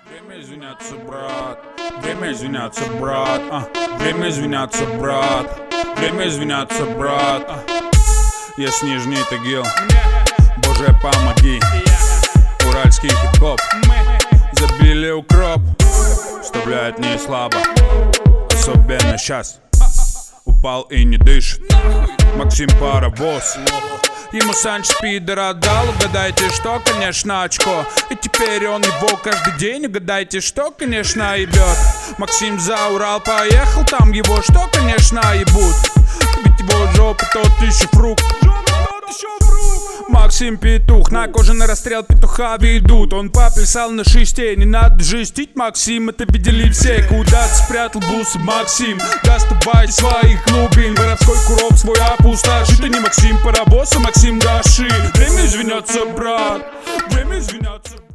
Время извиняться, брат. Время извиняться, брат. Время извиняться, брат. Время извиняться, брат. Я с Нижний Тагил. Боже, помоги. Уральский хип-хоп. Забили укроп. Вставляет не слабо. Особенно сейчас. Упал и не дышит. Максим паровоз. Ему Санч пидора дал, угадайте, что, конечно, очко. И теперь он его каждый день, угадайте, что, конечно, ебет. Максим за Урал поехал, там его что, конечно, ебут. Ведь его жопа тот еще фрукт. Максим петух, на кожаный расстрел петуха ведут. Он поплясал на шесте, не надо жестить, Максим. Это видели все, куда ты спрятал бусы, Максим. Доставай своих глубин, воровской курок свой опустоши. Ты не Максим паровоз, а Максим Даши. Время извиняться, брат. Время извиняться, брат.